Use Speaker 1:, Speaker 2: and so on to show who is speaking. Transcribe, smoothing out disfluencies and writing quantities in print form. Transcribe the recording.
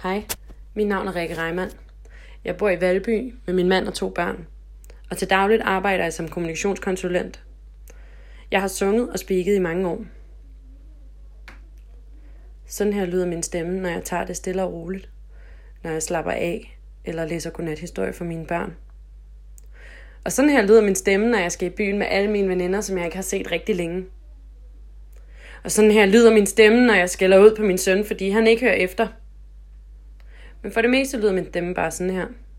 Speaker 1: Hej, mit navn er Rikke Reimann. Jeg bor i Valby med min mand og 2 børn. Og til dagligt arbejder jeg som kommunikationskonsulent. Jeg har sunget og speaket i mange år. Sådan her lyder min stemme, når jeg tager det stille og roligt. Når jeg slapper af eller læser godnathistorie for mine børn. Og sådan her lyder min stemme, når jeg skal i byen med alle mine veninder, som jeg ikke har set rigtig længe. Og sådan her lyder min stemme, når jeg skælder ud på min søn, fordi han ikke hører efter. Men for det meste lyder min stemme bare sådan her.